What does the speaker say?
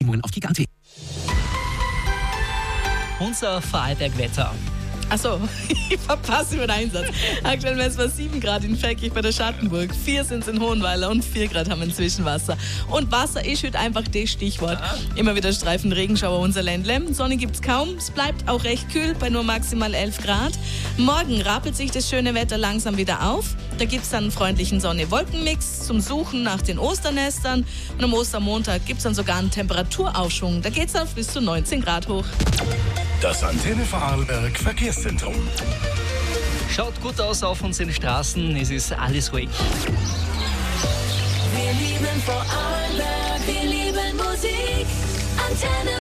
Bestimmungen auf Kika.at. Unser Vorarlberg-Wetter. Achso, ich verpasse über den Einsatz. Aktuell messen wir 7 Grad in Feckich bei der Schattenburg, 4 sind es in Hohenweiler und 4 Grad haben wir inzwischen Wasser. Und Wasser ist heute einfach das Stichwort. Immer wieder Streifen Regenschauer unser Ländle. Sonne gibt's kaum, es bleibt auch recht kühl bei nur maximal 11 Grad. Morgen rappelt sich das schöne Wetter langsam wieder auf. Da gibt's dann einen freundlichen Sonne-Wolken-Mix zum Suchen nach den Osternestern. Und am Ostermontag gibt's dann sogar einen Temperaturaufschwung. Da geht's auf bis zu 19 Grad hoch. Das Antenne Vorarlberg Verkehrszentrum. Schaut gut aus auf unseren Straßen, es ist alles ruhig. Wir lieben Vorarlberg, wir lieben Musik. Antenne